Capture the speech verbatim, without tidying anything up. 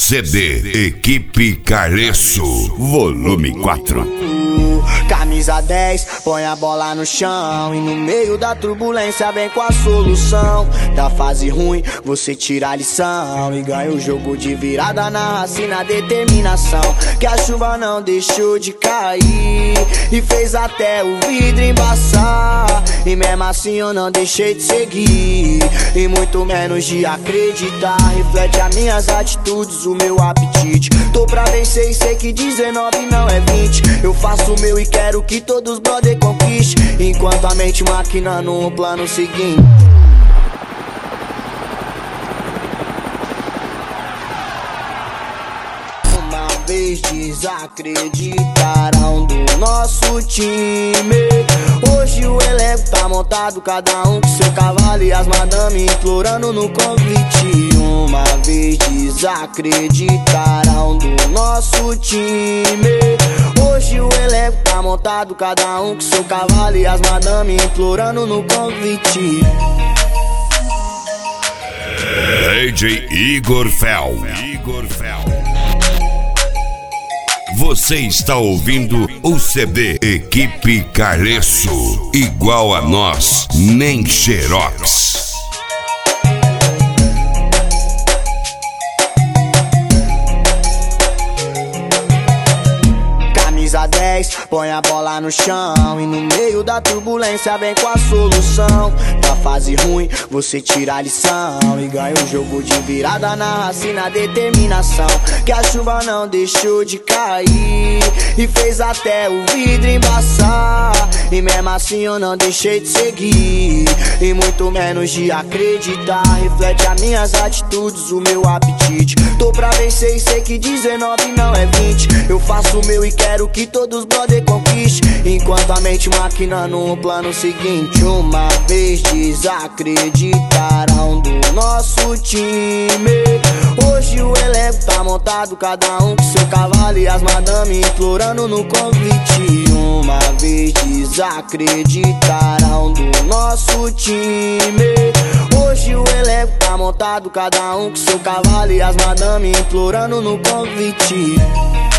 C D Equipe Calypso, volume quatro. Camisa dez, põe a bola no chão e no meio da turbulência vem com a solução. Da fase ruim, você tira a lição e ganha o jogo de virada na raça e na determinação. Que a chuva não deixou de cair e fez até o vidro embaçar. E mesmo assim eu não deixei de seguir e muito menos de acreditar. Reflete as minhas atitudes, o meu apetite. Tô pra vencer e sei que dezenove não é vinte. Eu faço o meu e quero que todos brother conquiste, enquanto a mente maquinando um plano seguinte. Uma vez desacreditaram do nosso time. Hoje o elenco tá montado, cada um com seu cavalo e as madame implorando no convite. Uma vez desacreditaram do nosso time. Hoje o elenco tá montado, cada um com seu cavalo e as madame implorando no convite. D J Igor Fel. Igor Fel. Você está ouvindo o C D Equipe Calypso. Igual a nós, nem xerox. Camisa dez, põe a bola no chão e no meio da turbulência vem com a solução. Da fase ruim, você tira a lição e ganha o jogo de virada na raça e na determinação. Que a chuva não deixou de cair e fez até o vidro embaçar. E mesmo assim eu não deixei de seguir e muito menos de acreditar. Reflete as minhas atitudes, o meu apetite. Tô pra vencer e sei que dezenove não é vinte. Eu faço o meu e quero que todos brother conquiste, enquanto a mente maquinando um plano seguinte. Uma vez desacreditaram do nosso time. Hoje o elenco tá montado, cada um com seu cavalo e as madame implorando no convite. Uma vez desacreditaram do nosso time. Hoje o elenco tá montado, cada um com seu cavalo e as madame implorando no convite.